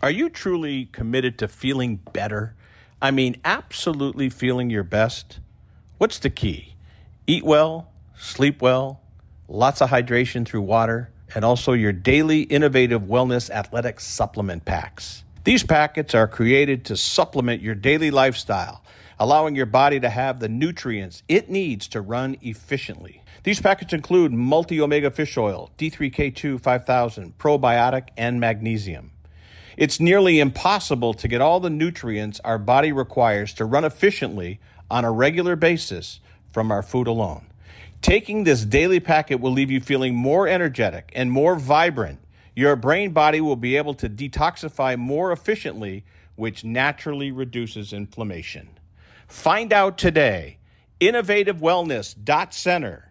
Are you truly committed to feeling better? I mean, absolutely feeling your best? What's the key? Eat well, sleep well, lots of hydration through water, and also your daily innovative wellness athletic supplement packs. These packets are created to supplement your daily lifestyle, allowing your body to have the nutrients it needs to run efficiently. These packets include multi-omega fish oil, D3K2 5000, probiotic, and magnesium. It's nearly impossible to get all the nutrients our body requires to run efficiently on a regular basis from our food alone. Taking this daily packet will leave you feeling more energetic and more vibrant. Your brain body will be able to detoxify more efficiently, which naturally reduces inflammation. Find out today. InnovativeWellness.Center.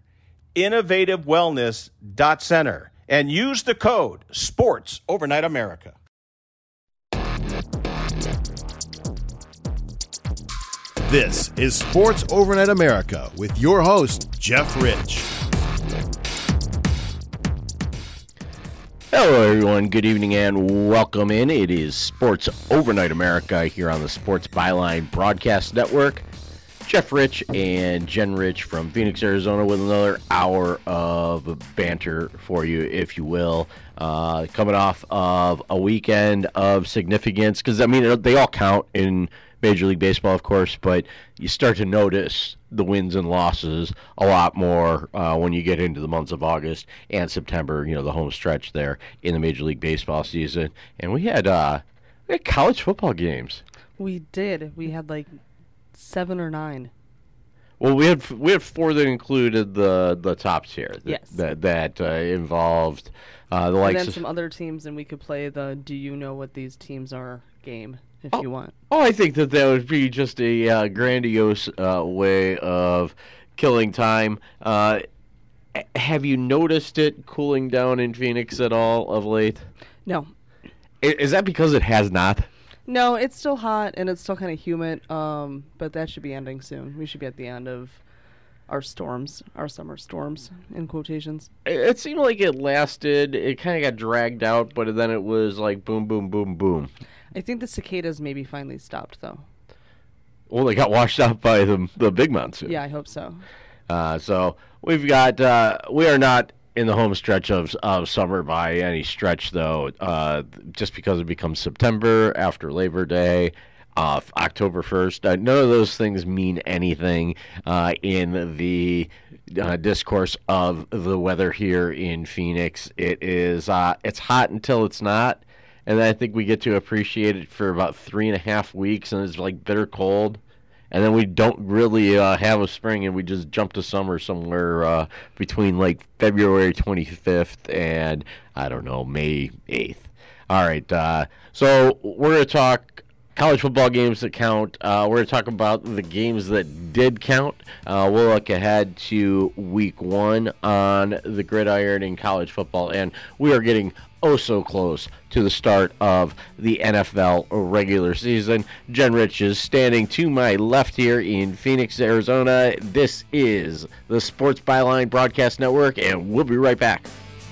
InnovativeWellness.Center. And use the code SPORTS Overnight America. This is Sports Overnight America with your host, Jeff Rich. Hello, everyone. Good evening and welcome in. It is Sports Overnight America here on the Sports Byline Broadcast Network. Jeff Rich and Jen Rich from Phoenix, Arizona with another hour of banter for you, if you will. Coming off of a weekend of significance, because, I mean, they all count in Major League Baseball, of course, but you start to notice the wins and losses a lot more when you get into the months of August and September, you know, the home stretch there in the Major League Baseball season. And we had college football games. We did. We had like 7 or 9. Well, we had 4 that included the top tier. Yes. That involved the likes and then of some other teams, and we could play the "Do you know what these teams are?" game if you want. Oh, I think that would be just a grandiose way of killing time. Have you noticed it cooling down in Phoenix at all of late? No. Is that because it has not? No, it's still hot and it's still kind of humid, but that should be ending soon. We should be at the end of our storms, our summer storms, in quotations. It seemed like it lasted. It kind of got dragged out, but then it was like boom, boom, boom, boom. I think the cicadas maybe finally stopped, though. Well, they got washed out by the big monsoon. Yeah, I hope so. So we've got we are not in the home stretch of summer by any stretch, though, just because it becomes September after Labor Day, October 1st. None of those things mean anything in the discourse of the weather here in Phoenix. It's hot until it's not. And then I think we get to appreciate it for about 3.5 weeks, and it's like bitter cold. And then we don't really have a spring, and we just jump to summer somewhere between like February 25th and, I don't know, May 8th. All right, so we're going to talk college football games that count. We're going to talk about the games that did count. We'll look ahead to week 1 on the gridiron in college football, and we are getting so close to the start of the NFL regular season. Jen Rich is standing to my left here in Phoenix, Arizona. This is the Sports Byline Broadcast Network, and we'll be right back.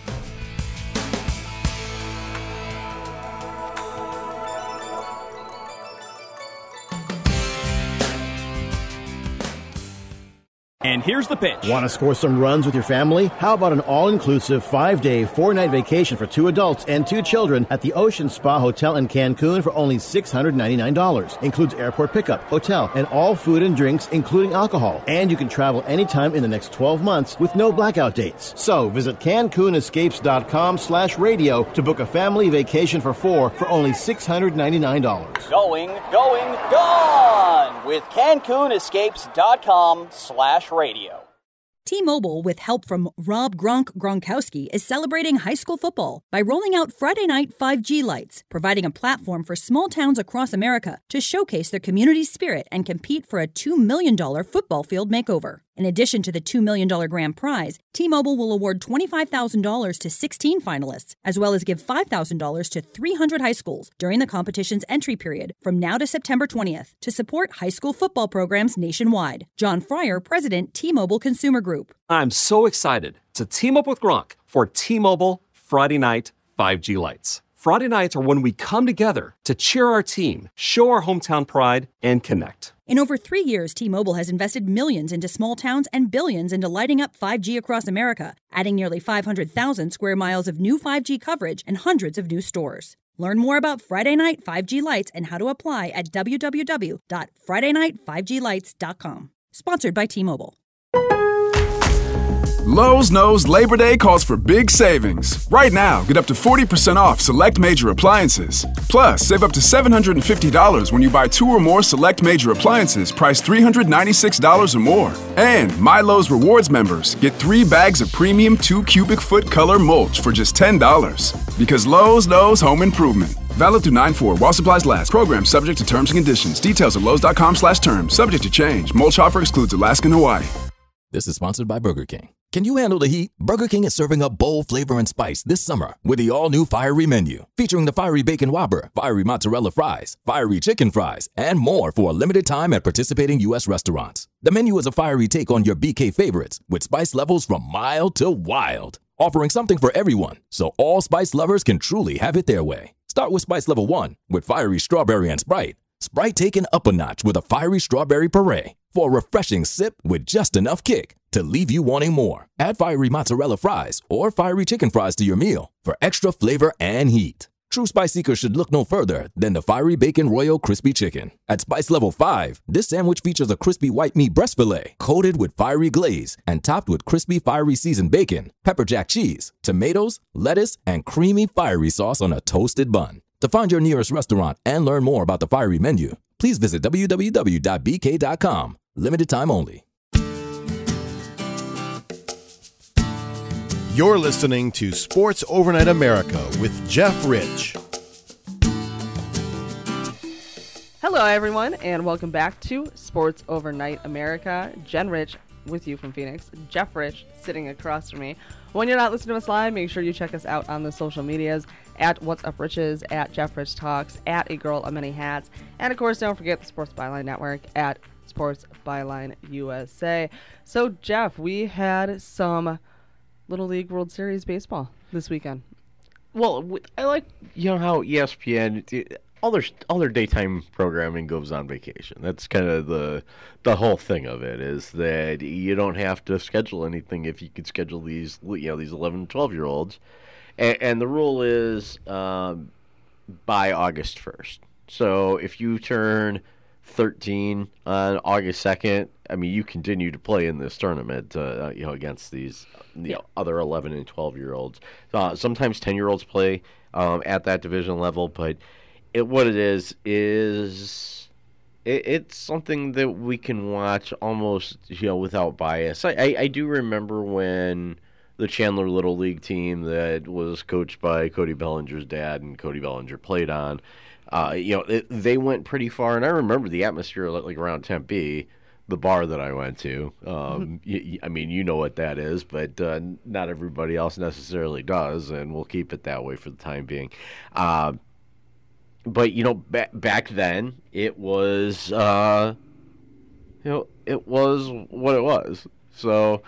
And here's the pitch. Want to score some runs with your family? How about an all-inclusive 5-day, 4-night vacation for 2 adults and 2 children at the Ocean Spa Hotel in Cancun for only $699. Includes airport pickup, hotel, and all food and drinks, including alcohol. And you can travel anytime in the next 12 months with no blackout dates. So visit CancunEscapes.com/radio to book a family vacation for 4 for only $699. Going, gone with CancunEscapes.com/radio. T-Mobile, with help from Rob Gronkowski, is celebrating high school football by rolling out Friday night 5G lights, providing a platform for small towns across America to showcase their community spirit and compete for a $2 million football field makeover. In addition to the $2 million grand prize, T-Mobile will award $25,000 to 16 finalists, as well as give $5,000 to 300 high schools during the competition's entry period from now to September 20th to support high school football programs nationwide. John Fryer, President, T-Mobile Consumer Group. I'm so excited to team up with Gronk for T-Mobile Friday Night 5G Lights. Friday nights are when we come together to cheer our team, show our hometown pride, and connect. In over 3 years, T-Mobile has invested millions into small towns and billions into lighting up 5G across America, adding nearly 500,000 square miles of new 5G coverage and hundreds of new stores. Learn more about Friday Night 5G Lights and how to apply at www.fridaynightfivglights.com. Sponsored by T-Mobile. Lowe's knows Labor Day calls for big savings. Right now, get up to 40% off select major appliances. Plus, save up to $750 when you buy 2 or more select major appliances priced $396 or more. And My Lowe's Rewards members get 3 bags of premium 2 cubic foot color mulch for just $10. Because Lowe's knows home improvement. Valid through 9/4 while supplies last. Program subject to terms and conditions. Details at lowes.com/terms. Subject to change. Mulch offer excludes Alaska and Hawaii. This is sponsored by Burger King. Can you handle the heat? Burger King is serving up bold flavor and spice this summer with the all-new Fiery Menu, featuring the Fiery Bacon Whopper, Fiery Mozzarella Fries, Fiery Chicken Fries, and more for a limited time at participating U.S. restaurants. The menu is a fiery take on your BK favorites with spice levels from mild to wild, offering something for everyone so all spice lovers can truly have it their way. Start with spice level 1 with Fiery Strawberry and Sprite. Sprite taken up a notch with a Fiery Strawberry Puree for a refreshing sip with just enough kick to leave you wanting more. Add Fiery Mozzarella Fries or Fiery Chicken Fries to your meal for extra flavor and heat. True spice seekers should look no further than the Fiery Bacon Royal Crispy Chicken. At spice level 5, this sandwich features a crispy white meat breast fillet coated with fiery glaze and topped with crispy fiery seasoned bacon, pepper jack cheese, tomatoes, lettuce, and creamy fiery sauce on a toasted bun. To find your nearest restaurant and learn more about the Fiery Menu, please visit www.bk.com. Limited time only. You're listening to Sports Overnight America with Jeff Rich. Hello, everyone, and welcome back to Sports Overnight America. Jen Rich with you from Phoenix. Jeff Rich sitting across from me. When you're not listening to us live, make sure you check us out on the social medias at What's Up Riches, at Jeff Rich Talks, at A Girl of Many Hats, and of course, don't forget the Sports Byline Network at Sports Byline USA. So, Jeff, we had some Little League World Series baseball this weekend. Well, I like, how ESPN, all their daytime programming goes on vacation. That's kind of the whole thing of it, is that you don't have to schedule anything if you could schedule these 11, 12-year-olds. And the rule is by August 1st. So if you turn 13 on August 2nd, I mean, you continue to play in this tournament, against these other 11 and 12-year-olds. Sometimes 10-year-olds play at that division level, but what it is it's something that we can watch almost, without bias. I do remember when the Chandler Little League team that was coached by Cody Bellinger's dad and Cody Bellinger played on, they went pretty far, and I remember the atmosphere like around Tempe, the bar that I went to. I mean, you know what that is, but not everybody else necessarily does, and we'll keep it that way for the time being. But back then it was it was what it was. So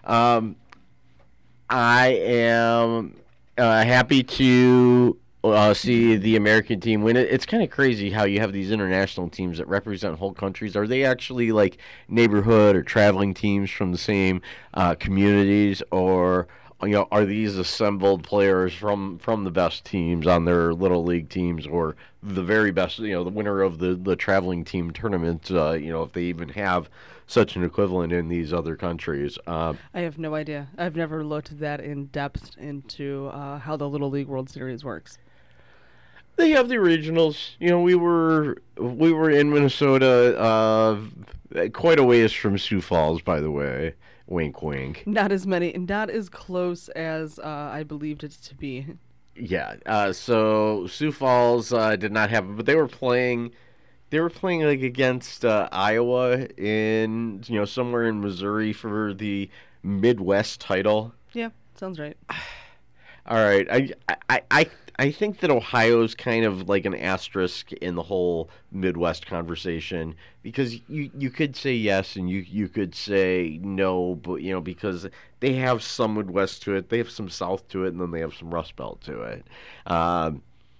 I am happy to see the American team win it. It's kind of crazy how you have these international teams that represent whole countries. Are they actually like neighborhood or traveling teams from the same communities, or are these assembled players from the best teams on their little league teams, or the very best, the winner of the traveling team tournament, if they even have such an equivalent in these other countries? I have no idea. I've never looked that in depth into how the Little League World Series works. They have the regionals. We were in Minnesota, quite a ways from Sioux Falls, by the way. Wink, wink. Not as close as I believed it to be. Yeah. So Sioux Falls did not have it, but they were playing like against Iowa in somewhere in Missouri for the Midwest title. Yeah, sounds right. All right. I think that Ohio's kind of like an asterisk in the whole Midwest conversation, because you could say yes and you could say no, but because they have some Midwest to it, they have some South to it, and then they have some Rust Belt to it.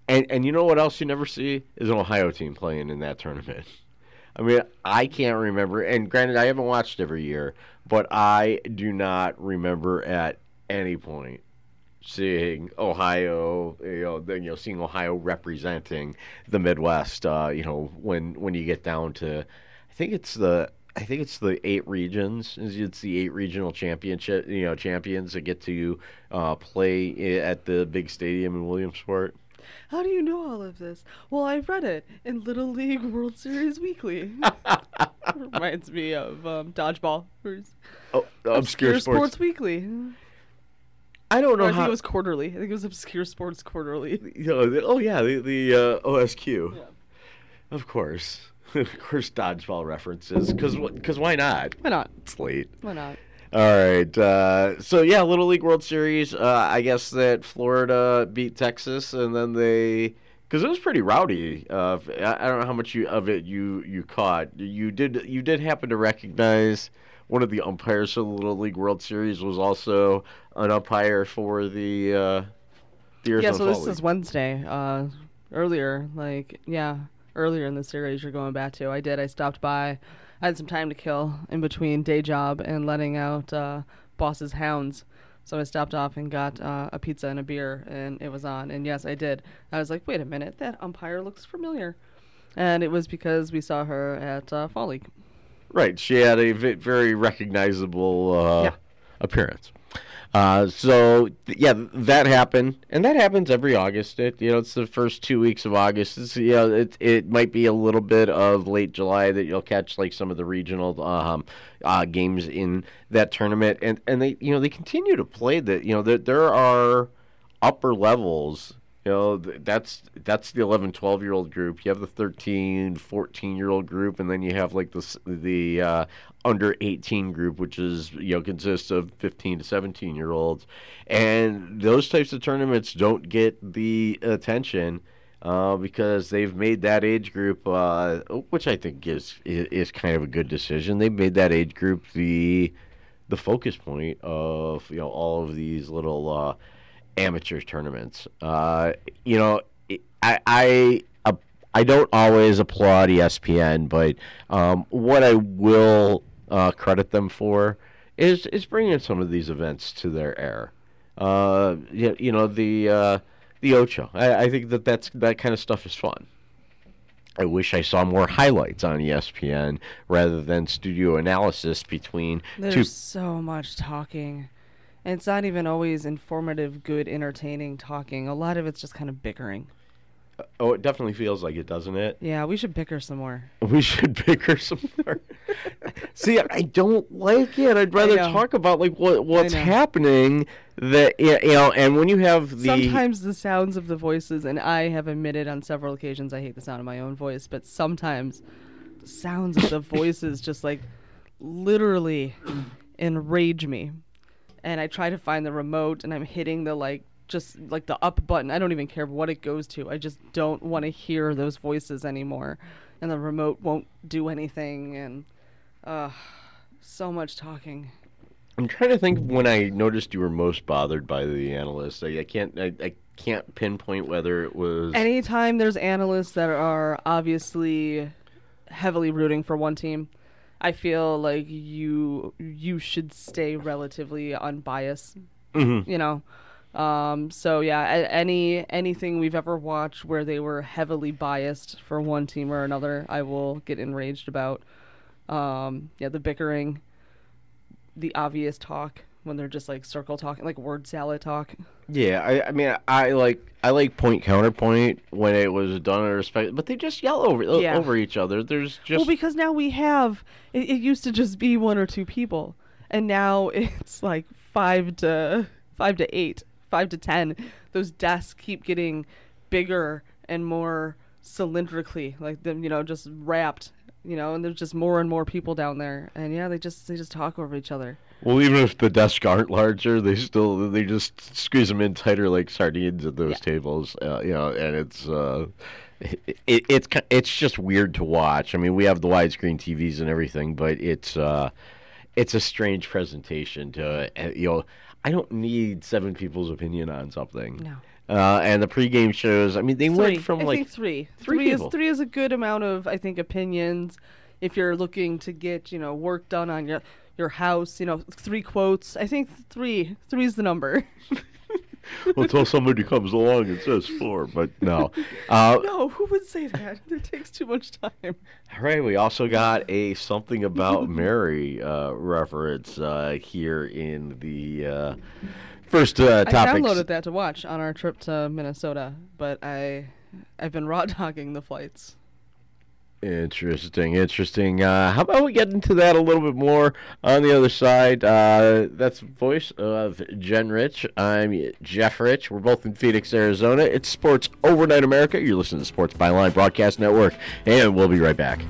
And you know what else you never see is an Ohio team playing in that tournament. I mean, I can't remember, and granted, I haven't watched every year, but I do not remember at any point seeing Ohio, seeing Ohio representing the Midwest. When you get down to, I think it's the 8 regions. It's the 8 regional champions that get to play at the big stadium in Williamsport. How do you know all of this? Well, I read it in Little League World Series Weekly. Reminds me of Dodgeball. Obscure Sports Weekly. I don't know I think it was quarterly. I think it was Obscure Sports Quarterly. The OSQ. Yeah. Of course. Of course, Dodgeball references. Because why not? Why not? It's late. Why not? All right. Little League World Series. I guess that Florida beat Texas, and then because it was pretty rowdy. I don't know how much of it you caught. You did happen to recognize one of the umpires for the Little League World Series was also an umpire for the Arizona Fall Yeah, so this League. is Wednesday. Earlier in the series you're going back to. I stopped by. I had some time to kill in between day job and letting out Boss's hounds. So I stopped off and got a pizza and a beer, and it was on. And yes, I did. I was like, wait a minute, that umpire looks familiar. And it was because we saw her at Fall League. Right. She had a very recognizable appearance. That happened, and that happens every August. It's the first 2 weeks of August. It might be a little bit of late July that you'll catch like some of the regional games in that tournament, and they continue to play that. There are upper levels. That's the 11, 12-year-old group. You have the 13, 14-year-old group, and then you have like the under 18 group, which is consists of 15 to 17-year-olds. And those types of tournaments don't get the attention because they've made that age group, which I think is kind of a good decision. They've made that age group the focus point of all of these little amateur tournaments. I don't always applaud ESPN, but what I will credit them for is bringing some of these events to their air. The Ocho. I think that kind of stuff is fun. I wish I saw more highlights on ESPN rather than studio analysis between There's so much talking. And it's not even always informative, good, entertaining talking. A lot of it's just kind of bickering. Oh, it definitely feels like it, doesn't it? Yeah, we should bicker some more. We should bicker some more. See, I don't like it. I'd rather talk about like what's happening. And when you have sometimes the sounds of the voices, and I have admitted on several occasions I hate the sound of my own voice, but sometimes the sounds of the voices just like literally enrage me. And I try to find the remote, and I'm hitting the just the up button. I don't even care what it goes to. I just don't want to hear those voices anymore. And the remote won't do anything, and so much talking. I'm trying to think when I noticed you were most bothered by the analysts. I can't pinpoint whether it was anytime there's analysts that are obviously heavily rooting for one team. I feel like you should stay relatively unbiased. Mm-hmm. So yeah, anything we've ever watched where they were heavily biased for one team or another, I will get enraged about. The bickering, the obvious talk when they're just like circle talking, like word salad talk. Yeah, I mean I like point counterpoint when it was done in respect, but they just yell over each other. There's just because now we have it used to just be 1 or 2 people, and now it's like 5 to 8, 5 to 10. Those desks keep getting bigger and more cylindrically, like them, just wrapped, and there's just more and more people down there, and they just talk over each other. Well, even if the desks aren't larger, they just squeeze them in tighter like sardines at those tables, and it's just weird to watch. I mean, we have the widescreen TVs and everything, but it's a strange presentation to I don't need 7 people's opinion on something. No. And the pregame shows, I mean, they went from I like think three. Three Three is a good amount of, I think, opinions. If you're looking to get, work done on your house, 3 quotes. I think three is the number. Until somebody comes along and says 4, but no. No, who would say that? It takes too much time. All right, we also got a Something About Mary reference here in the first topics. I downloaded that to watch on our trip to Minnesota, but I've been raw dogging the flights. Interesting. How about we get into that a little bit more on the other side? That's the voice of Jen Rich. I'm Jeff Rich. We're both in Phoenix, Arizona. It's Sports Overnight America. You're listening to Sports Byline Broadcast Network, and we'll be right back.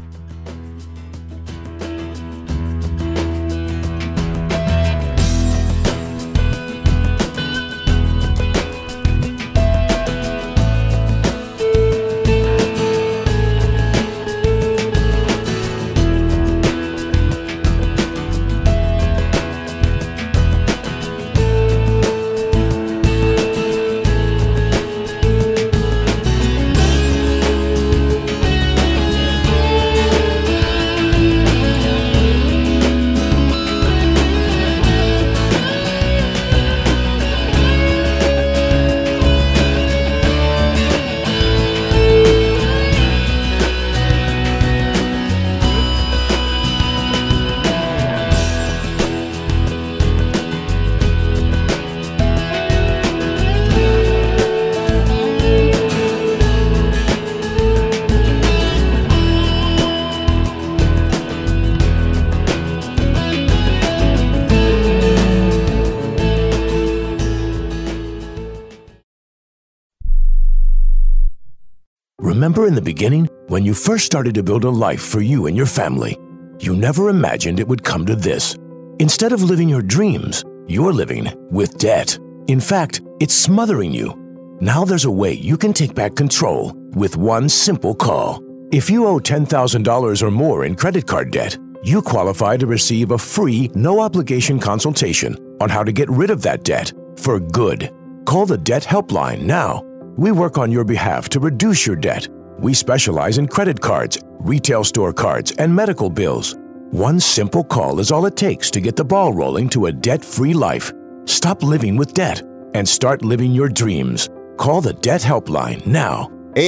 Remember in the beginning, when you first started to build a life for you and your family, you never imagined it would come to this. Instead of living your dreams, you're living with debt. In fact, it's smothering you. Now there's a way you can take back control with one simple call. If you owe $10,000 or more in credit card debt, you qualify to receive a free, no-obligation consultation on how to get rid of that debt for good. Call the Debt Helpline now. We work on your behalf to reduce your debt. We specialize in credit cards, retail store cards, and medical bills. One simple call is all it takes to get the ball rolling to a debt-free life. Stop living with debt and start living your dreams. Call the Debt Helpline now.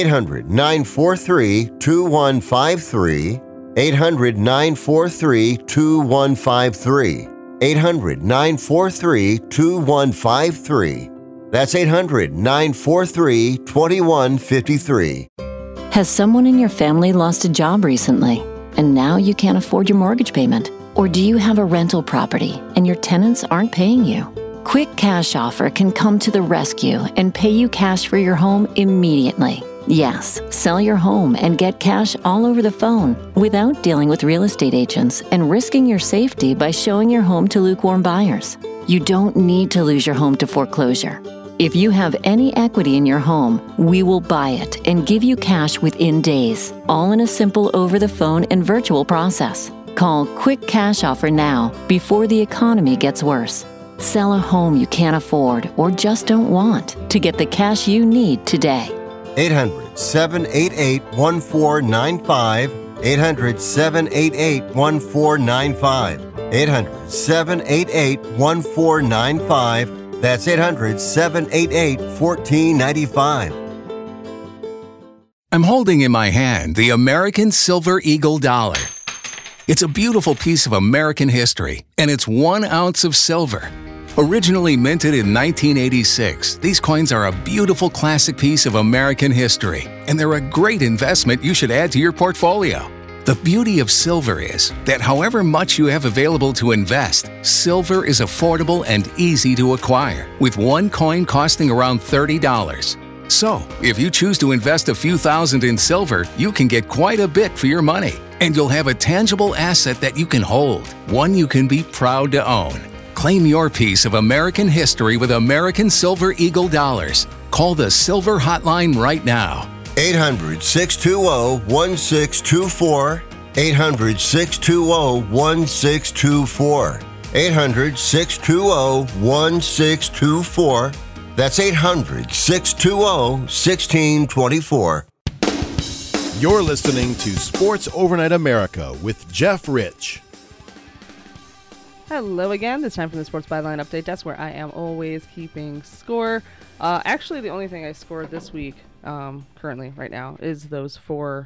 800-943-2153. 800-943-2153. 800-943-2153. That's 800-943-2153. Has someone in your family lost a job recently, and now you can't afford your mortgage payment? Or do you have a rental property and your tenants aren't paying you? Quick Cash Offer can come to the rescue and pay you cash for your home immediately. Yes, sell your home and get cash all over the phone without dealing with real estate agents and risking your safety by showing your home to lukewarm buyers. You don't need to lose your home to foreclosure. If you have any equity in your home, we will buy it and give you cash within days, all in a simple over-the-phone and virtual process. Call Quick Cash Offer now before the economy gets worse. Sell a home you can't afford or just don't want to get the cash you need today. 800-788-1495. 800-788-1495. 800-788-1495. That's 800-788-1495. I'm holding in my hand the American Silver Eagle dollar. It's a beautiful piece of American history, and it's 1 ounce of silver. Originally minted in 1986, these coins are a beautiful classic piece of American history, and they're a great investment you should add to your portfolio. The beauty of silver is that however much you have available to invest, silver is affordable and easy to acquire, with one coin costing around $30. So, if you choose to invest a few thousand in silver, you can get quite a bit for your money, and you'll have a tangible asset that you can hold, one you can be proud to own. Claim your piece of American history with American Silver Eagle dollars. Call the Silver Hotline right now. 800-620-1624. 800-620-1624. 800-620-1624. That's 800-620-1624. You're listening to Sports Overnight America with Jeff Rich. Hello again. It's time for the Sports Byline Update Desk, where I am always keeping score. Actually, the only thing I scored this week, currently, right now, is those 4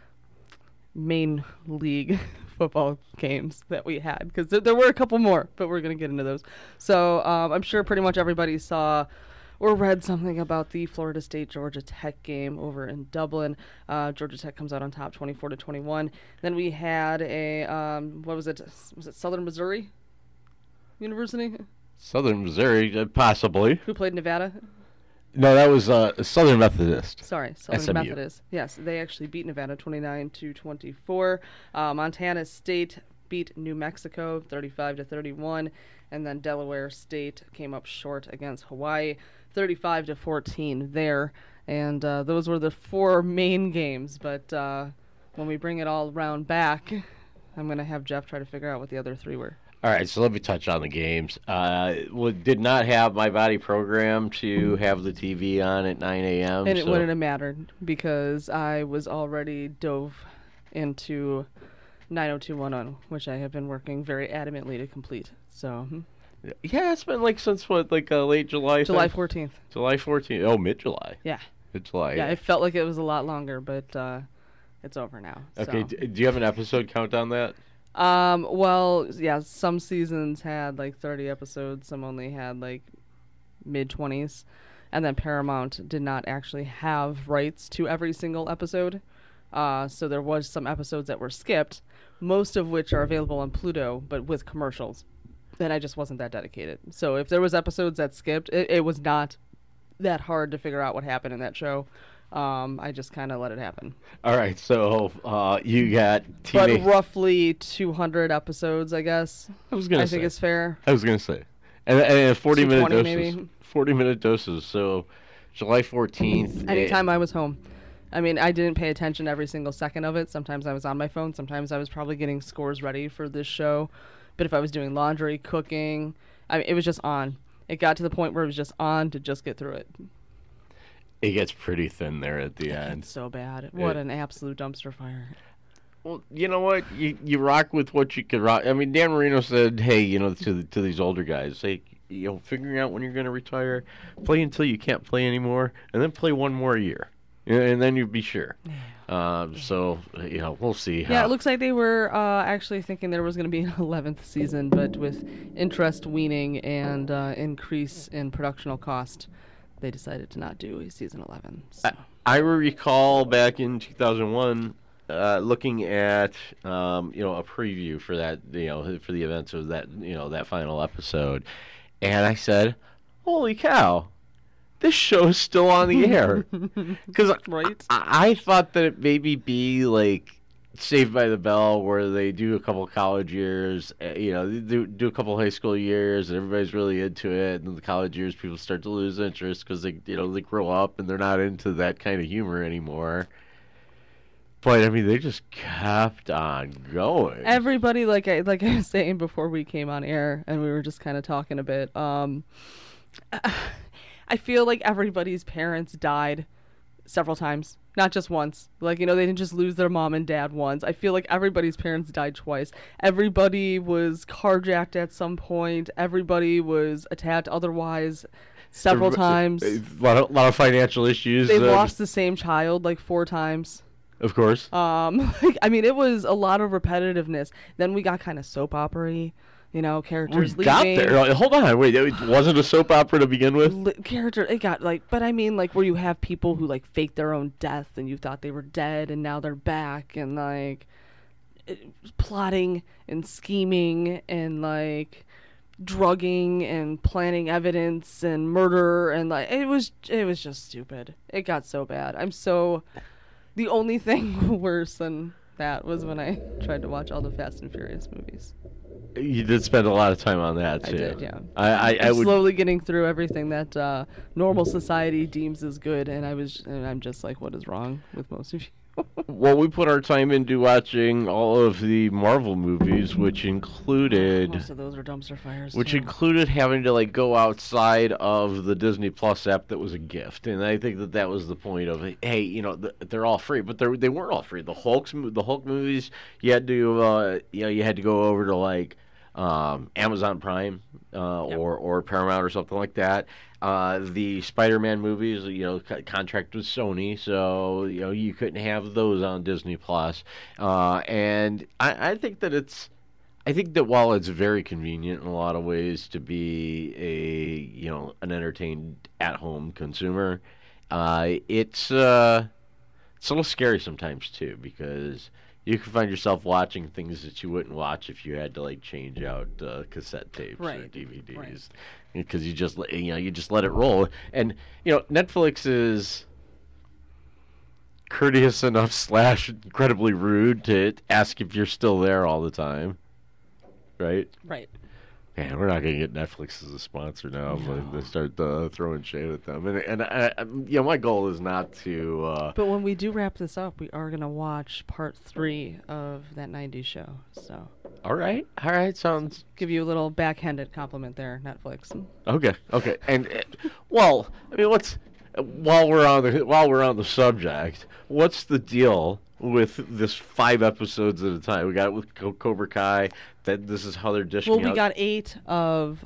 main league football games that we had, because there were a couple more, but we're going to get into those. So I'm sure pretty much everybody saw or read something about the Florida State-Georgia Tech game over in Dublin. Georgia Tech comes out on top 24-21. Then we had a, what was it? Was it Southern Missouri University? Southern Missouri, possibly. Who played Nevada? No, that was Southern Methodist. Sorry, Southern SMU. Methodist. Yes, they actually beat Nevada 29-24. Montana State beat New Mexico 35-31, and then Delaware State came up short against Hawaii 35-14 there. And those were the 4 main games. But when we bring it all round back, I'm going to have Jeff try to figure out what the other 3 were. All right, so let me touch on the games. Did not have my body programmed to have the TV on at 9 a.m. And it wouldn't have mattered because I was already dove into 90210, which I have been working very adamantly to complete. So, yeah, it's been since late July? July 14th. July 14th. Oh, mid-July. Yeah. Mid-July. Yeah, it felt like it was a lot longer, but it's over now. Okay, so. Do you have an episode count on that? Well, yeah, some seasons had 30 episodes, some only had mid-20s, and then Paramount did not actually have rights to every single episode, so there was some episodes that were skipped, most of which are available on Pluto, but with commercials. Then I just wasn't that dedicated. So if there was episodes that skipped, it was not that hard to figure out what happened in that show. I just kind of let it happen. All right, so you got But roughly 200 episodes, I guess. I think it's fair. I was going to say. And 40-minute doses. Maybe. 40-minute doses, so July 14th. Anytime I was home. I mean, I didn't pay attention every single second of it. Sometimes I was on my phone. Sometimes I was probably getting scores ready for this show. But if I was doing laundry, cooking, it was just on. It got to the point where it was just on to just get through it. It gets pretty thin there at the end. It's so bad. What an absolute dumpster fire. Well, you know what? You rock with what you can rock. I mean, Dan Marino said, hey, to these older guys, hey, figuring out when you're going to retire, play until you can't play anymore, and then play one more year. And then you'd be sure. So, we'll see. Yeah, it looks like they were actually thinking there was going to be an 11th season, but with interest weaning and increase in productional cost, they decided to not do a season 11. So. I recall back in 2001 looking at a preview for that, for the events of that, that final episode, and I said, "Holy cow, this show is still on the air." Because right? I thought that it maybe be like Saved by the Bell, where they do a couple college years, they do a couple high school years, and everybody's really into it. And in the college years, people start to lose interest because they grow up and they're not into that kind of humor anymore. But I mean, they just kept on going. Everybody, like I was saying before we came on air, and we were just kind of talking a bit. I feel like everybody's parents died several times, not just once. They didn't just lose their mom and dad once. I feel like everybody's parents died twice. Everybody was carjacked at some point. Everybody was attacked otherwise several times. A lot of financial issues. They've lost the same child 4 times. Of course. It was a lot of repetitiveness. Then we got kind of soap opera-y. Characters we leaving. got there. Hold on, wait. It wasn't a soap opera to begin with. It got but I mean, where you have people who fake their own death, and you thought they were dead, and now they're back, and plotting and scheming and drugging and planning evidence and murder, and it was just stupid. It got so bad. The only thing worse than that was when I tried to watch all the Fast and Furious movies. You did spend a lot of time on that, too. I did, yeah. I would slowly getting through everything that normal society deems as good, and I'm just what is wrong with most of you? Well, we put our time into watching all of the Marvel movies, which included Most of those are dumpster fires. which too. included having to like go outside of the Disney Plus app that was a gift, and I think that was the point of it. Hey, they're all free, but they weren't all free. The Hulk movies, you had to you had to go over to like Amazon Prime or Paramount or something like that. The Spider-Man movies, contract with Sony, so you couldn't have those on Disney Plus. And I think that while it's very convenient in a lot of ways to be an entertained at-home consumer, it's a little scary sometimes too, because you can find yourself watching things that you wouldn't watch if you had to like change out cassette tapes or DVDs, because you just let it roll. And Netflix is courteous enough / incredibly rude to ask if you're still there all the time, right? Right. Man, we're not going to get Netflix as a sponsor now. No. But they start throwing shade at them, and my goal is not to. But when we do wrap this up, we are going to watch part 3 of that 90s show. So. All right, sounds. Give you a little backhanded compliment there, Netflix. Okay, and well, I mean, while we're on the subject, what's the deal with this 5 episodes at a time? We got it with Cobra Kai. That this is how they're dishing out. Well, we got 8 of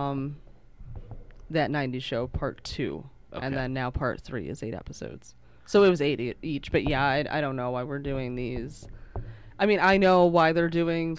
that 90s show, part 2. Okay. And then now part 3 is 8 episodes. So it was 8 each. But yeah, I don't know why we're doing these. I mean, I know why they're doing...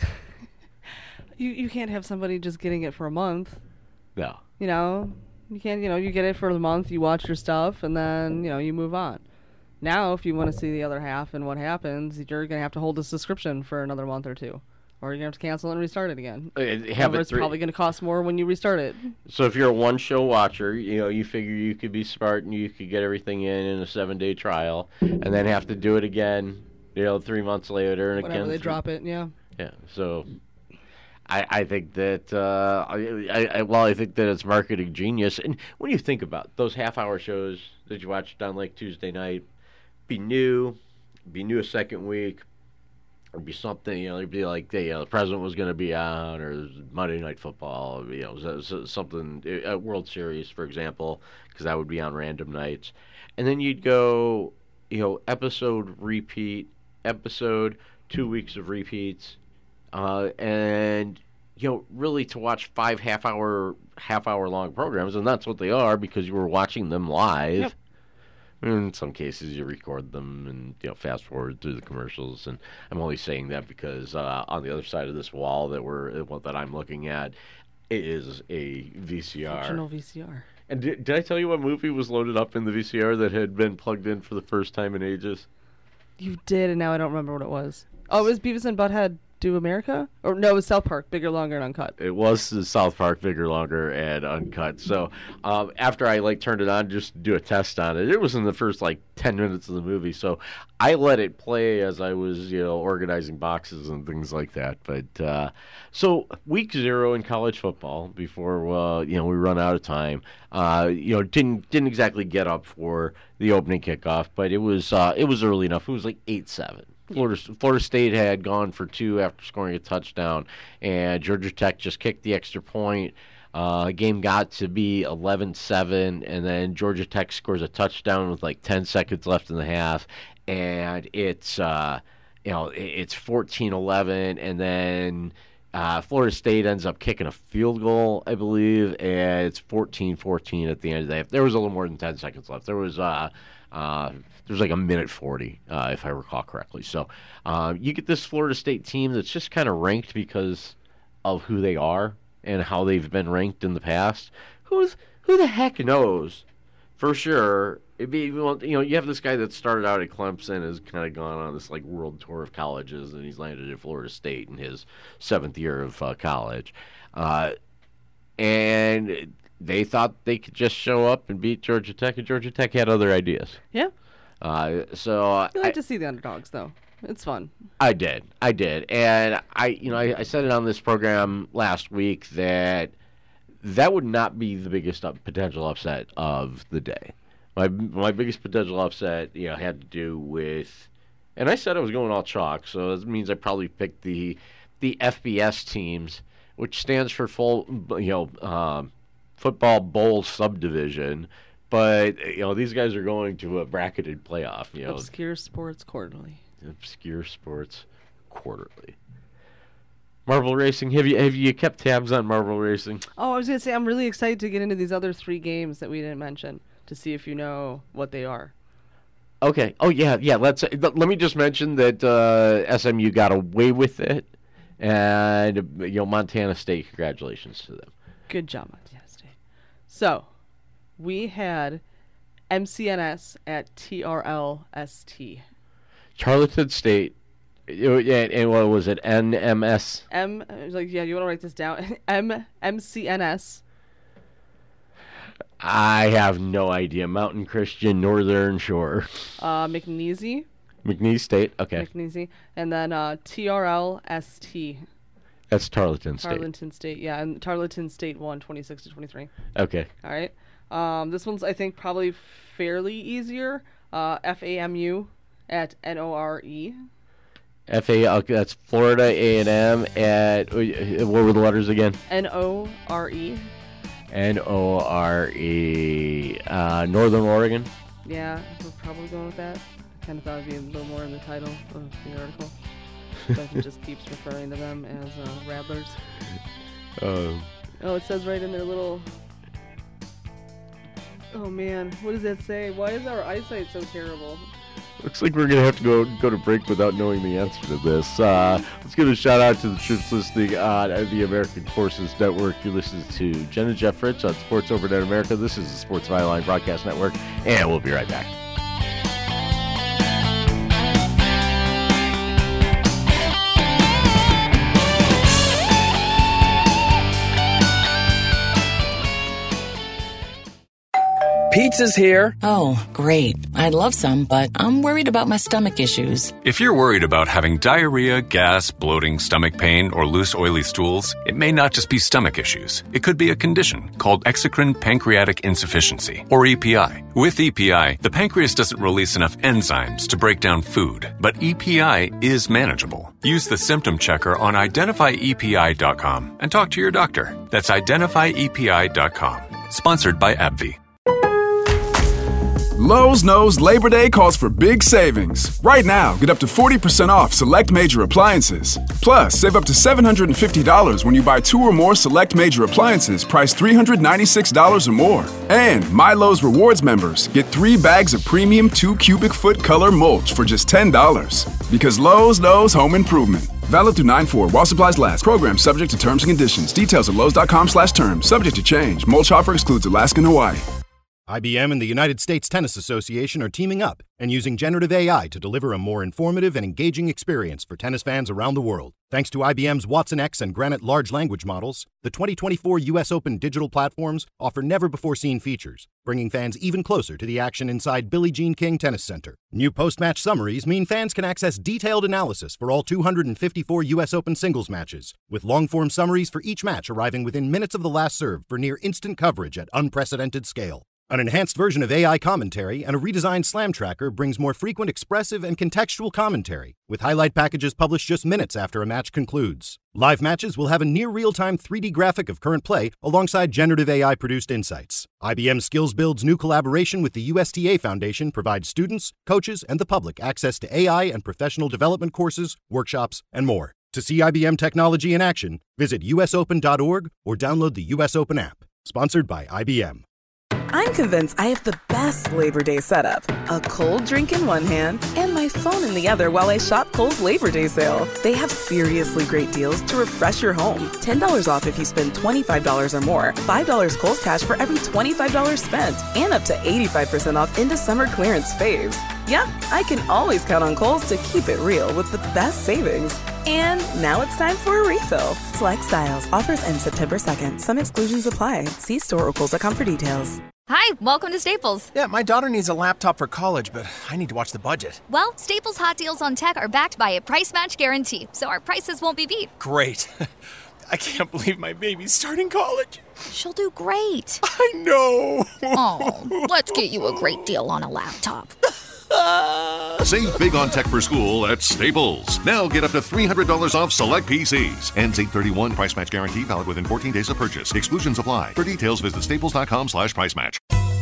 you can't have somebody just getting it for a month. No. You can't, you get it for the month, you watch your stuff, and then, you move on. Now, if you want to see the other half and what happens, you're going to have to hold a subscription for another month or 2. Or you're going to have to cancel and restart it again. It's probably going to cost more when you restart it. So if you're a one-show watcher, you figure you could be smart and you could get everything in a 7-day trial, and then have to do it again, 3 months later. And Whenever again, they drop it, yeah. Yeah, so... I think that I think that it's marketing genius. And when you think about those half-hour shows that you watched on like Tuesday night, be new a second week, or be something, it'd be like the president was going to be on, or Monday Night Football, something, a World Series, for example, because that would be on random nights. And then you'd go, episode, repeat, episode, 2 weeks of repeats. And really to watch 5 half-hour long programs, and that's what they are, because you were watching them live. Yep. In some cases, you record them and fast forward through the commercials. And I'm only saying that because on the other side of this wall that I'm looking at is a VCR. Functional VCR. And did I tell you what movie was loaded up in the VCR that had been plugged in for the first time in ages? You did, and now I don't remember what it was. Oh, it was Beavis and Butthead Do America? Or no, it was South Park, Bigger, Longer, and Uncut. It was the South Park, Bigger, Longer, and Uncut. So after I turned it on just to do a test on it, it was in the first 10 minutes of the movie. So I let it play as I was organizing boxes and things like that. But so week 0 in college football before we run out of time. Didn't exactly get up for the opening kickoff, but it was early enough. It was 8-7. Florida State had gone for 2 after scoring a touchdown, and Georgia Tech just kicked the extra point. Game got to be 11-7, and then Georgia Tech scores a touchdown with 10 seconds left in the half, and it's 14-11, and then Florida State ends up kicking a field goal, I believe, and it's 14-14 at the end of the half. There was a little more than 10 seconds left. There was a minute 40, if I recall correctly. So you get this Florida State team that's just kind of ranked because of who they are and how they've been ranked in the past. Who the heck knows for sure? You have this guy that started out at Clemson, has kind of gone on this world tour of colleges, and he's landed at Florida State in his 7th year of college. And they thought they could just show up and beat Georgia Tech, and Georgia Tech had other ideas. Yeah. So you like to see the underdogs, though. It's fun. I did, and I said it on this program last week that would not be the biggest potential upset of the day. My biggest potential upset, had to do with And I said I was going all chalk, so that means I probably picked the FBS teams, which stands for Football Bowl Subdivision. But, these guys are going to a bracketed playoff. Obscure Sports Quarterly. Obscure Sports Quarterly. Marble Racing. Have you kept tabs on Marble Racing? Oh, I was going to say, I'm really excited to get into these other 3 games that we didn't mention to see if you know what they are. Okay. Oh, yeah. Let me just mention that SMU got away with it. And, Montana State, congratulations to them. Good job, Montana State. So, we had MCNS at TRLST. Charlton State. And what was it? NMS? You want to write this down? MCNS. I have no idea. Mountain Christian Northern Shore. McNeese. McNeese State. Okay. McNeese. And then TRLST. That's Tarleton State. Tarleton State, yeah. And Tarleton State won 26-23. Okay. All right. This one's, I think, probably fairly easier. FAMU at NORE. That's Florida A&M at, what were the letters again? NORE. NORE. Northern Oregon? Yeah, we're probably going with that. I kind of thought it'd be a little more in the title of the article. But it just keeps referring to them as Rattlers. Oh, it says right in their little... Oh, man. What does that say? Why is our eyesight so terrible? Looks like we're going to have to go to break without knowing the answer to this. Let's give a shout-out to the troops listening on the American Forces Network. You're listening to Jen and Jeff Fritz on Sports Overnight America. This is the Sports Byline Broadcast Network, and we'll be right back. Pizza's here. Oh, great. I'd love some, but I'm worried about my stomach issues. If you're worried about having diarrhea, gas, bloating, stomach pain, or loose, oily stools, it may not just be stomach issues. It could be a condition called exocrine pancreatic insufficiency, or EPI. With EPI, the pancreas doesn't release enough enzymes to break down food, but EPI is manageable. Use the symptom checker on identifyepi.com and talk to your doctor. That's identifyepi.com. Sponsored by AbbVie. Lowe's knows Labor Day calls for big savings. Right now, get up to 40% off select major appliances. Plus, save up to $750 when you buy 2 or more select major appliances priced $396 or more. And My Lowe's Rewards members get 3 bags of premium 2 cubic foot color mulch for just $10. Because Lowe's knows home improvement. Valid through 9/4 while supplies last. Program subject to terms and conditions. Details at lowes.com/terms. Subject to change. Mulch offer excludes Alaska and Hawaii. IBM and the United States Tennis Association are teaming up and using generative AI to deliver a more informative and engaging experience for tennis fans around the world. Thanks to IBM's Watson X and Granite large language models, the 2024 U.S. Open digital platforms offer never-before-seen features, bringing fans even closer to the action inside Billie Jean King Tennis Center. New post-match summaries mean fans can access detailed analysis for all 254 U.S. Open singles matches, with long-form summaries for each match arriving within minutes of the last serve for near-instant coverage at unprecedented scale. An enhanced version of AI commentary and a redesigned Slam Tracker brings more frequent expressive and contextual commentary, with highlight packages published just minutes after a match concludes. Live matches will have a near real-time 3D graphic of current play alongside generative AI-produced insights. IBM Skills Build's new collaboration with the USTA Foundation provides students, coaches, and the public access to AI and professional development courses, workshops, and more. To see IBM technology in action, visit usopen.org or download the US Open app. Sponsored by IBM. I'm convinced I have the best Labor Day setup. A cold drink in one hand and my phone in the other while I shop Kohl's Labor Day sale. They have seriously great deals to refresh your home. $10 off if you spend $25 or more. $5 Kohl's cash for every $25 spent. And up to 85% off into summer clearance faves. Yep, I can always count on Kohl's to keep it real with the best savings. And now it's time for a refill. Select styles. Offers end September 2nd. Some exclusions apply. See store or Kohls.com for details. Hi, welcome to Staples. Yeah, my daughter needs a laptop for college, but I need to watch the budget. Well, Staples hot deals on tech are backed by a price match guarantee, so our prices won't be beat. Great. I can't believe my baby's starting college. She'll do great. I know. Oh, let's get you a great deal on a laptop. Save big on tech for school at Staples. Now get up to $300 off select PCs. Ends 8/31. Price match guarantee valid within 14 days of purchase. Exclusions apply. For details, visit staples.com/price match.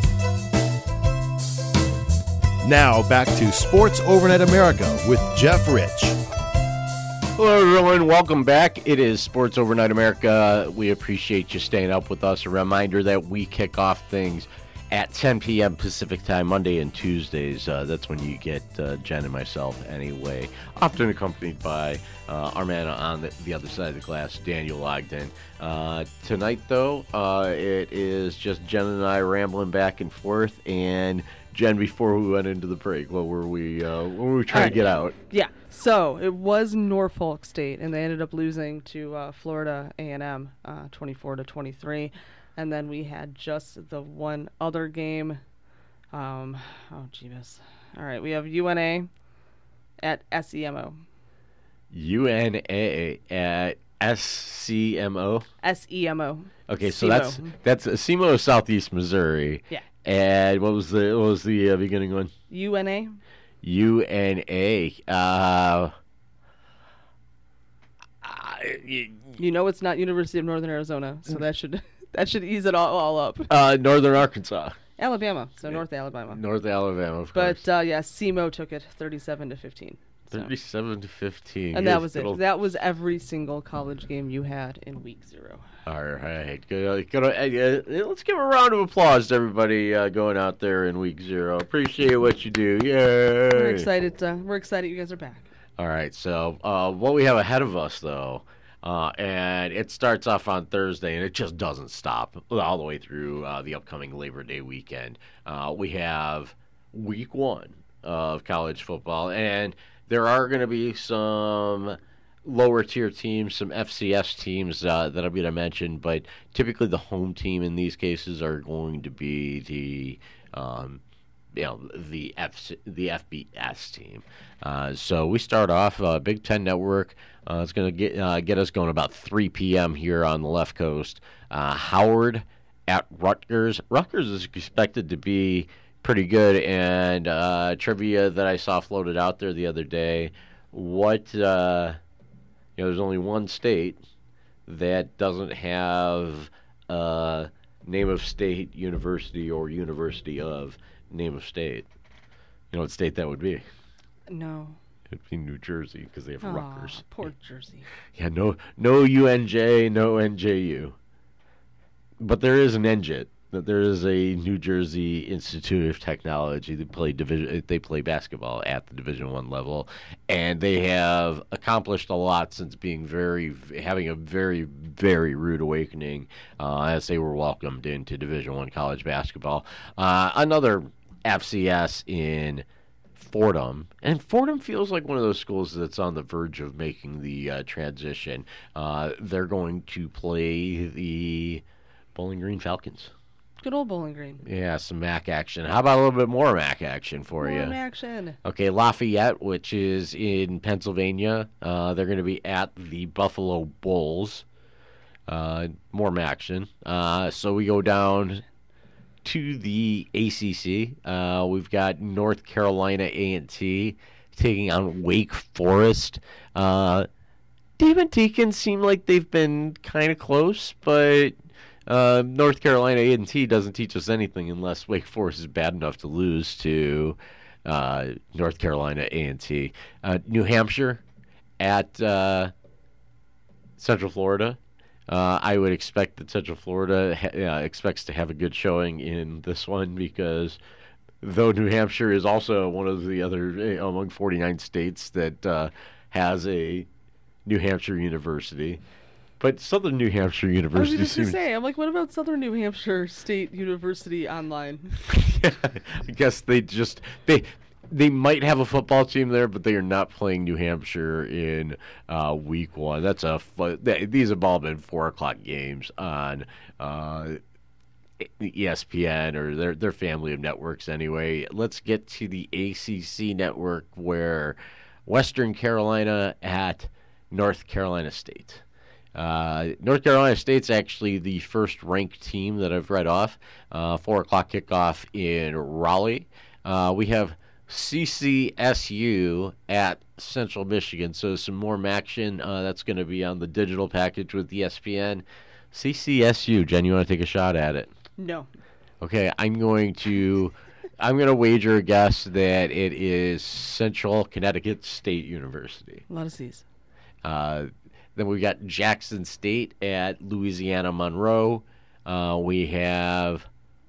Now back to Sports Overnight America with Jeff Rich. Hello, everyone. Welcome back. It is Sports Overnight America. We appreciate you staying up with us. A reminder that we kick off things at 10 p.m. Pacific time, Monday and Tuesdays. That's when you get Jen and myself anyway, often accompanied by our man on the other side of the glass, Daniel Ogden. Tonight, though, it is just Jen and I rambling back and forth. And Jen, before we went into the break, what were we trying to get out? Yeah, so it was Norfolk State, and they ended up losing to Florida A&M 24-23. And then we had just the one other game. Oh, jeebus. All right, we have UNA at SEMO. UNA at SCMO? SEMO. Okay, so SEMO. that's SEMO, Southeast Missouri. Yeah. And what was the beginning one? UNA. UNA. You know it's not University of Northern Arizona, so that should ease it all up. Northern Arkansas. Alabama, so North Alabama. North Alabama, of course. But yeah, SEMO took it 37-15. 37-15. And that was it. That was every single college game you had in week 0. All right. Good. Let's give a round of applause to everybody going out there in week 0. Appreciate what you do. Yay. We're excited you guys are back. All right. So what we have ahead of us, though, and it starts off on Thursday, and it just doesn't stop all the way through the upcoming Labor Day weekend. We have week 1 of college football, and there are going to be some lower-tier teams, some FCS teams that I'm going to mention, but typically the home team in these cases are going to be the FBS team. So we start off Big Ten Network. It's going to get us going about 3 p.m. here on the left coast. Howard at Rutgers. Rutgers is expected to be pretty good, and trivia that I saw floated out there the other day. There's only one state that doesn't have name of state university or university of name of state. You know what state that would be? No. It'd be New Jersey because they have Rutgers. Poor Jersey. Yeah, no UNJ, no NJU. But there is an NJIT. There is a New Jersey Institute of Technology. They play basketball at the Division I level, and they have accomplished a lot since having a very, very rude awakening as they were welcomed into Division I college basketball. Another FCS in Fordham, and Fordham feels like one of those schools that's on the verge of making the transition. They're going to play the Bowling Green Falcons. Good old Bowling Green. Yeah, some MAC action. How about a little bit more MAC action for you? More MAC action. Okay, Lafayette, which is in Pennsylvania. They're going to be at the Buffalo Bulls. More MAC action. So we go down to the ACC. We've got North Carolina A&T taking on Wake Forest. Demon Deacons seem like they've been kind of close, but North Carolina A&T doesn't teach us anything unless Wake Forest is bad enough to lose to North Carolina A&T. New Hampshire at Central Florida. I would expect that Central Florida expects to have a good showing in this one because though New Hampshire is also one of the other among 49 states that has a New Hampshire University, but Southern New Hampshire University. I was just going to say, I'm like, what about Southern New Hampshire State University online? Yeah, I guess they might have a football team there, but they are not playing New Hampshire in week 1. These have all been 4:00 games on ESPN or their family of networks anyway. Let's get to the ACC network where Western Carolina at North Carolina State. North Carolina State's actually the first ranked team that I've read off. 4:00 kickoff in Raleigh. We have CCSU at Central Michigan. So some more action. That's going to be on the digital package with ESPN. CCSU, Jen, you want to take a shot at it? No. Okay, I'm going to wager a guess that it is Central Connecticut State University. A lot of C's. Then we got Jackson State at Louisiana Monroe. We have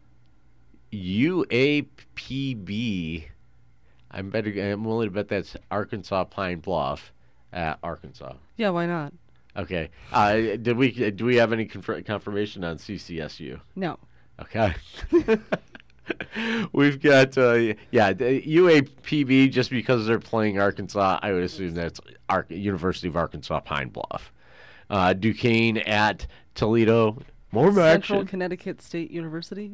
UAPB. I'm willing to bet that's Arkansas Pine Bluff at Arkansas. Yeah, why not? Okay. Do we have any confirmation on CCSU? No. Okay. We've got UAPB, just because they're playing Arkansas. I would assume that's University of Arkansas Pine Bluff. Duquesne at Toledo. More action. Central Connecticut State University.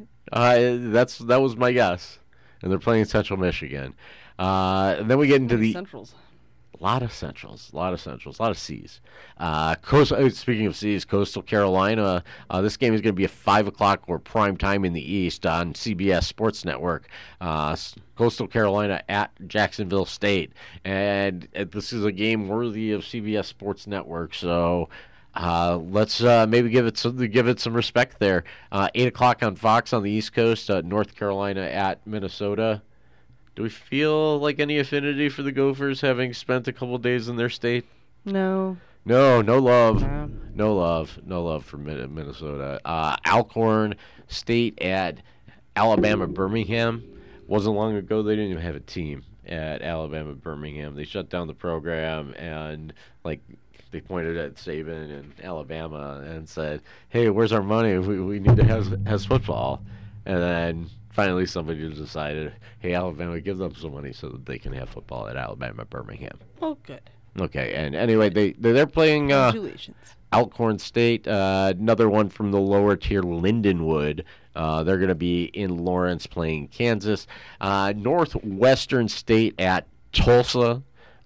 That was my guess, and they're playing Central Michigan. And then we get into the Centrals. A lot of Centrals, a lot of C's. Speaking of C's, Coastal Carolina. This game is going to be at 5 o'clock or prime time in the East on CBS Sports Network. Coastal Carolina at Jacksonville State, and this is a game worthy of CBS Sports Network. So let's maybe give it some respect there. 8 o'clock on Fox on the East Coast. North Carolina at Minnesota. Do we feel like any affinity for the Gophers, having spent a couple days in their state? No. No love. No love for Minnesota. Alcorn State at Alabama Birmingham. Wasn't long ago they didn't even have a team at Alabama Birmingham. They shut down the program, and they pointed at Saban and Alabama and said, "Hey, where's our money? We need to have football." And then finally somebody decided, "Hey, Alabama, give them some money so that they can have football at Alabama Birmingham." Oh, good. Okay, and anyway, they're playing Congratulations. Alcorn State, another one from the lower tier, Lindenwood. They're going to be in Lawrence playing Kansas. Northwestern State at Tulsa.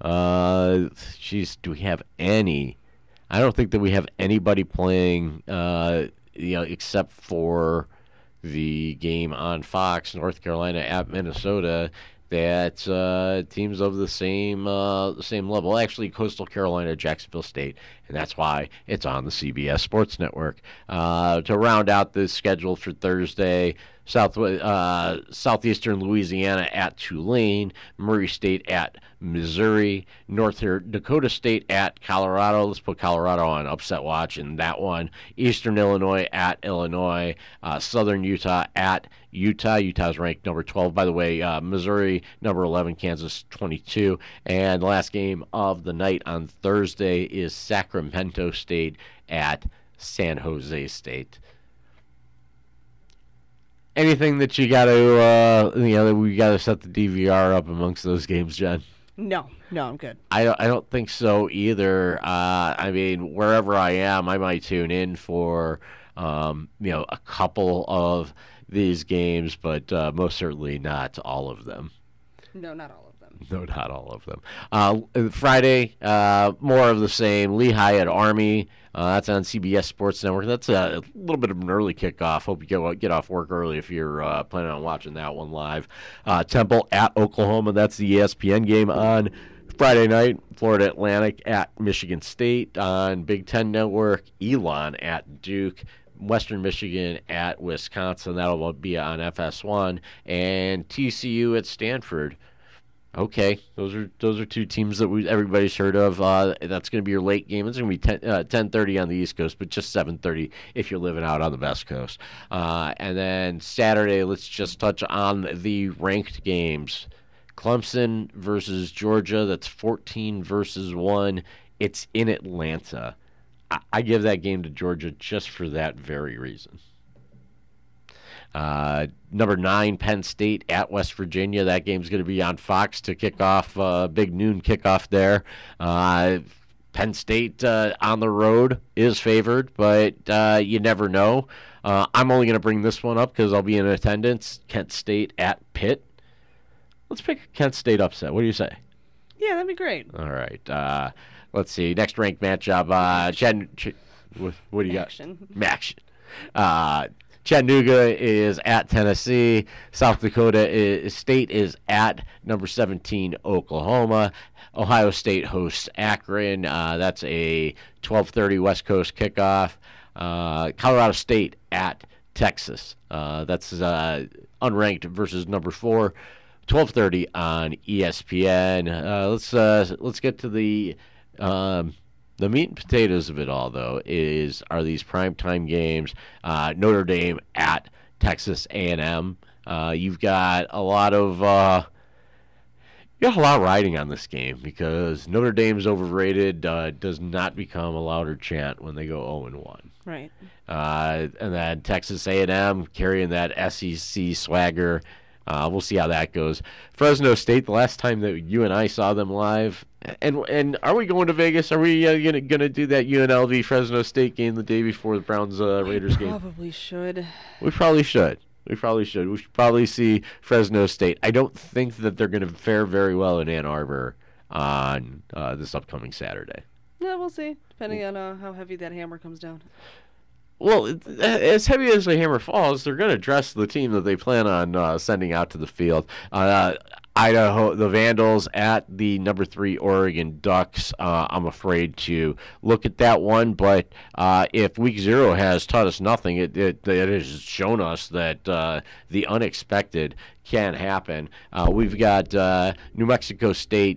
Do we have any? I don't think that we have anybody playing, except for the game on Fox, North Carolina at Minnesota. That's teams of the same level. Actually, Coastal Carolina, Jacksonville State, and that's why it's on the CBS Sports Network. To round out the schedule for Thursday, Southeastern Louisiana at Tulane, Murray State at Missouri, North Dakota State at Colorado. Let's put Colorado on upset watch in that one. Eastern Illinois at Illinois, Southern Utah at Utah. Utah's ranked number 12, by the way. Missouri number 11, Kansas 22. And the last game of the night on Thursday is Sacramento State at San Jose State. Anything that you got to, we got to set the DVR up amongst those games, Jen? No, I'm good. I don't think so either. I mean, wherever I am, I might tune in for, a couple of these games, but most certainly not all of them. No, not all of them. No, not all of them. Friday, more of the same. Lehigh at Army. That's on CBS Sports Network. That's a little bit of an early kickoff. Hope you get off work early if you're planning on watching that one live. Temple at Oklahoma. That's the ESPN game on Friday night. Florida Atlantic at Michigan State on Big Ten Network. Elon at Duke. Western Michigan at Wisconsin. That'll be on FS1. And TCU at Stanford. Okay, those are two teams that everybody's heard of. That's going to be your late game. It's going to be 10:30 on the East Coast, but just 7:30 if you're living out on the West Coast. And then Saturday, let's just touch on the ranked games. Clemson versus Georgia. That's 14 versus 1. It's in Atlanta. I give that game to Georgia just for that very reason. Number 9, Penn State at West Virginia. That game's going to be on Fox to kick off, big noon kickoff there. Penn State on the road is favored, but you never know. I'm only going to bring this one up because I'll be in attendance. Kent State at Pitt. Let's pick a Kent State upset. What do you say? Yeah, that'd be great. All right. Let's see. Next ranked matchup. What do you got? Maction. Chattanooga is at Tennessee. South Dakota State is at number 17 Oklahoma. Ohio State hosts Akron. That's a 12:30 West Coast kickoff. Colorado State at Texas. That's unranked versus number 4. 12:30 on ESPN. Let's get to the meat and potatoes of it all, though. Are these primetime games? Notre Dame at Texas A&M. You've got a lot riding on this game because Notre Dame's overrated. Does not become a louder chant when they go 0-1. Right. And then Texas A&M carrying that SEC swagger. We'll see how that goes. Fresno State, the last time that you and I saw them live, and are we going to Vegas? Are we gonna do that UNLV Fresno State game the day before the Browns Raiders game? Probably should. We probably should. We should probably see Fresno State. I don't think that they're going to fare very well in Ann Arbor on this upcoming Saturday. Yeah, we'll see, depending on how heavy that hammer comes down. Well, as heavy as the hammer falls, they're going to dress the team that they plan on sending out to the field. Idaho, the Vandals at the number 3 Oregon Ducks. I'm afraid to look at that one, but if Week 0 has taught us nothing, it has shown us that the unexpected can happen. We've got New Mexico,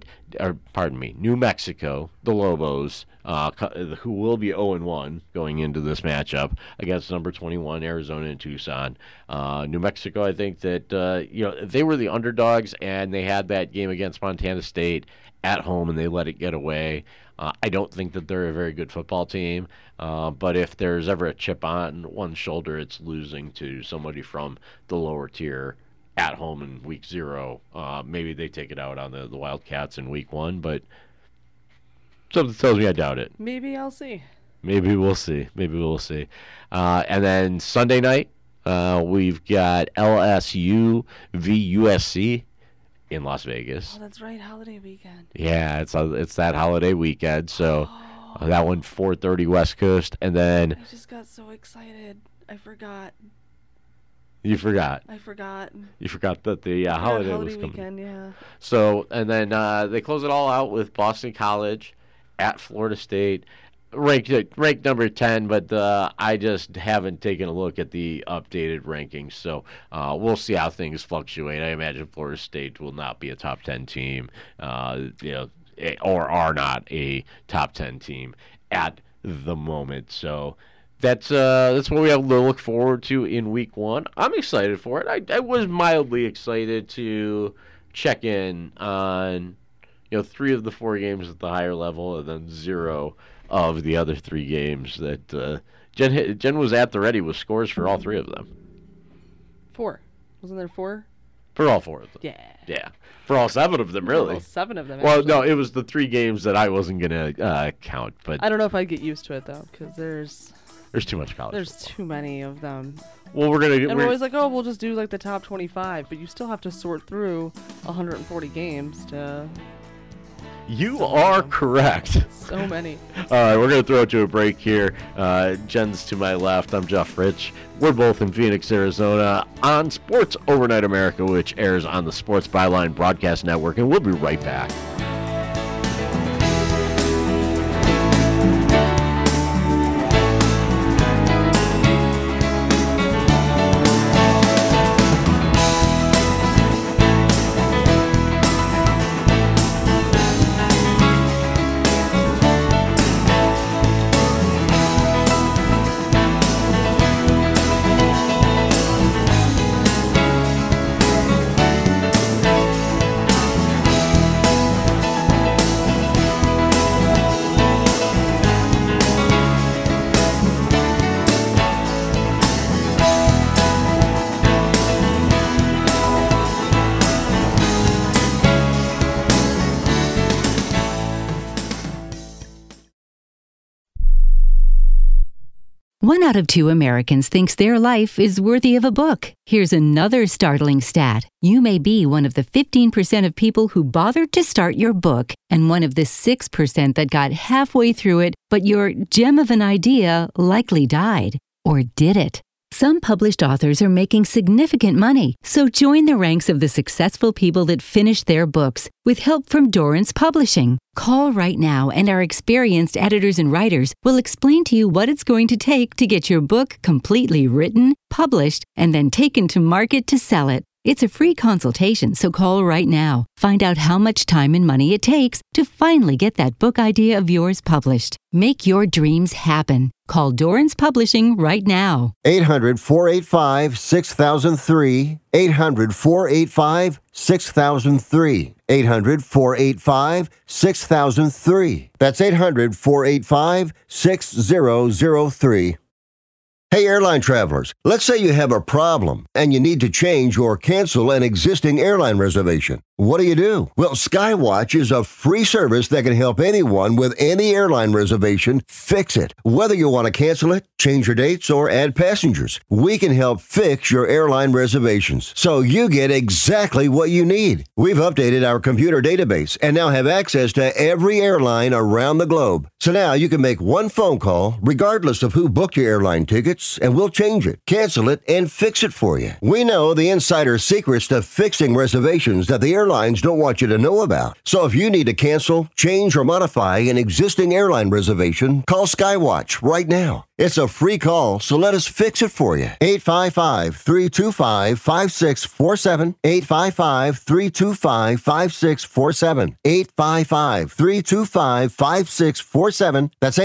the Lobos, who will be 0-1 going into this matchup against number 21 Arizona and Tucson. New Mexico, I think that they were the underdogs, and they had that game against Montana State at home, and they let it get away. I don't think that they're a very good football team, but if there's ever a chip on one shoulder, it's losing to somebody from the lower tier at home in Week 0. Maybe they take it out on the Wildcats in Week 1, but something tells me I doubt it. Maybe I'll see. Maybe we'll see. And then Sunday night, we've got LSU v. USC in Las Vegas. Oh, that's right, holiday weekend. Yeah, it's that holiday weekend. So that one 4:30 West Coast, and then I just got so excited, I forgot. You forgot. I forgot. You forgot that the holiday was coming. Weekend, yeah. So, and then they close it all out with Boston College at Florida State, ranked number 10, but I just haven't taken a look at the updated rankings. So we'll see how things fluctuate. I imagine Florida State will not be a top 10 team, or are not a top 10 team at the moment. So that's what we have to look forward to in Week 1. I'm excited for it. I was mildly excited to check in on 3 of the 4 games at the higher level, and then 0 of the other 3 games that Jen was at the ready with scores for all 3 of them. 4. Wasn't there 4? For all 4 of them. Yeah. For all 7 of them, really. All 7 of them, Well, actually. no, it was the 3 games that I wasn't going to count. But I don't know if I'd get used to it, though, because there's too much college There's football. too many of them. Well, we're always like, we'll just do like the top 25, but you still have to sort through 140 games to... You are correct. So many. All right, we're going to throw it to a break here. Jen's to my left. I'm Jeff Rich. We're both in Phoenix, Arizona on Sports Overnight America, which airs on the Sports Byline Broadcast Network, and we'll be right back. One out of 2 Americans thinks their life is worthy of a book. Here's another startling stat. You may be one of the 15% of people who bothered to start your book, and one of the 6% that got halfway through it, but your gem of an idea likely died. Or did it? Some published authors are making significant money, so join the ranks of the successful people that finish their books with help from Dorrance Publishing. Call right now and our experienced editors and writers will explain to you what it's going to take to get your book completely written, published, and then taken to market to sell it. It's a free consultation, so call right now. Find out how much time and money it takes to finally get that book idea of yours published. Make your dreams happen. Call Dorrance Publishing right now. 800-485-6003. 800-485-6003. 800-485-6003. That's 800-485-6003. Hey, airline travelers, let's say you have a problem and you need to change or cancel an existing airline reservation. What do? Well, Skywatch is a free service that can help anyone with any airline reservation fix it. Whether you want to cancel it, change your dates, or add passengers, we can help fix your airline reservations so you get exactly what you need. We've updated our computer database and now have access to every airline around the globe. So now you can make one phone call regardless of who booked your airline tickets, and we'll change it, cancel it, and fix it for you. We know the insider secrets to fixing reservations that the airlines don't want you to know about. So if you need to cancel, change, or modify an existing airline reservation, call Skywatch right now. It's a free call, so let us fix it for you. 855-325-5647. 855-325-5647. 855-325-5647. That's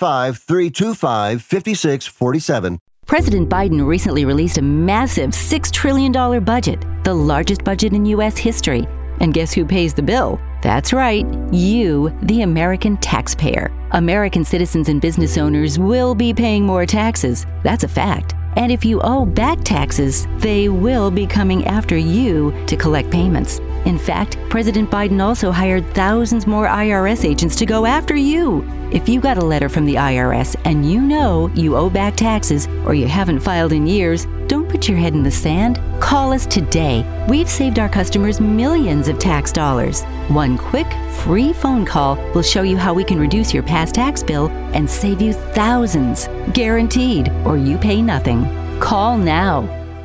855-325-5647. President Biden recently released a massive $6 trillion budget, the largest budget in U.S. history. And guess who pays the bill? That's right, you, the American taxpayer. American citizens and business owners will be paying more taxes. That's a fact. And if you owe back taxes, they will be coming after you to collect payments. In fact, President Biden also hired thousands more IRS agents to go after you. If you got a letter from the IRS and you know you owe back taxes or you haven't filed in years, don't put your head in the sand. Call us today. We've saved our customers millions of tax dollars. One quick, free phone call will show you how we can reduce your past tax bill and save you thousands. Guaranteed, or you pay nothing. Call now.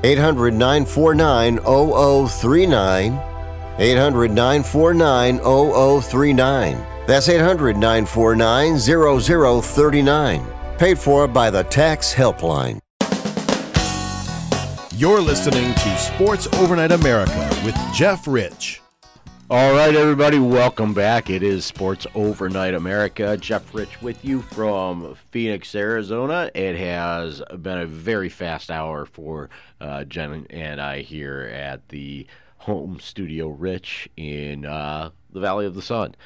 800-949-0039. 800-949-0039. That's 800-949-0039. Paid for by the Tax Helpline. You're listening to Sports Overnight America with Jeff Rich. All right, everybody, welcome back. It is Sports Overnight America. Jeff Rich with you from Phoenix, Arizona. It has been a very fast hour for Jen and I here at the home studio Rich in the Valley of the Sun.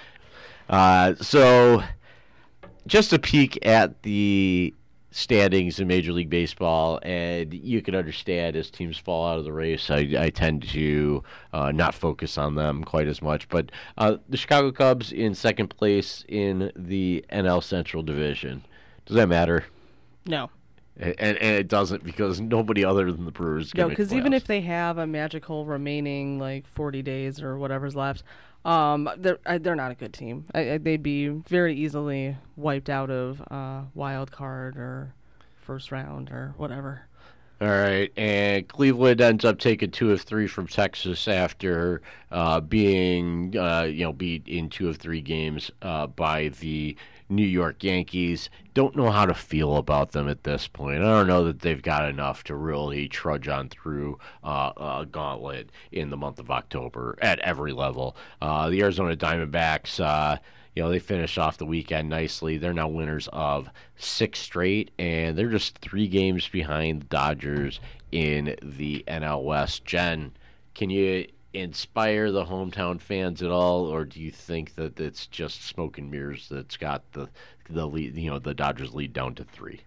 So just a peek at the standings in Major League Baseball, and you can understand as teams fall out of the race, I tend to not focus on them quite as much. But the Chicago Cubs in second place in the NL Central Division. Does that matter? No. And it doesn't, because nobody other than the Brewers can. No, because even if they have a magical remaining like 40 days or whatever's left, they're not a good team. They'd be very easily wiped out of wild card or first round or whatever. All right, and Cleveland ends up taking 2 of 3 from Texas after being beat in 2 of 3 games by the New York Yankees. Don't know how to feel about them at this point. I don't know that they've got enough to really trudge on through a gauntlet in the month of October at every level. The Arizona Diamondbacks, they finished off the weekend nicely. They're now winners of 6 straight, and they're just 3 games behind the Dodgers in the NL West. Jen, can you inspire the hometown fans at all, or do you think that it's just smoke and mirrors that's got the lead, the Dodgers lead down to 3?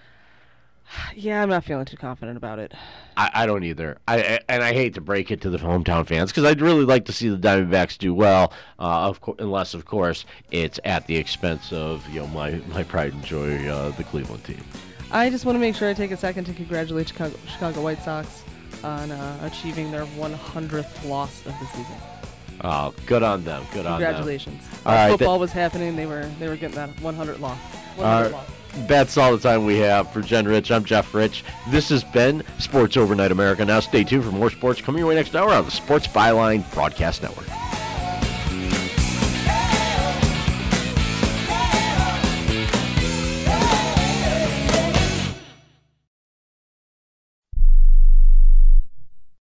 Yeah, I'm not feeling too confident about it. I don't either. I hate to break it to the hometown fans, because I'd really like to see the Diamondbacks do well, unless, of course, it's at the expense of my pride and joy, the Cleveland team. I just want to make sure I take a second to congratulate Chicago White Sox on achieving their 100th loss of the season. Oh, good on them. Good on them. Congratulations. All right, football was happening. They were getting that 100th loss. That's all the time we have for Jen Rich. I'm Jeff Rich. This has been Sports Overnight America. Now stay tuned for more sports coming your way next hour on the Sports Byline Broadcast Network.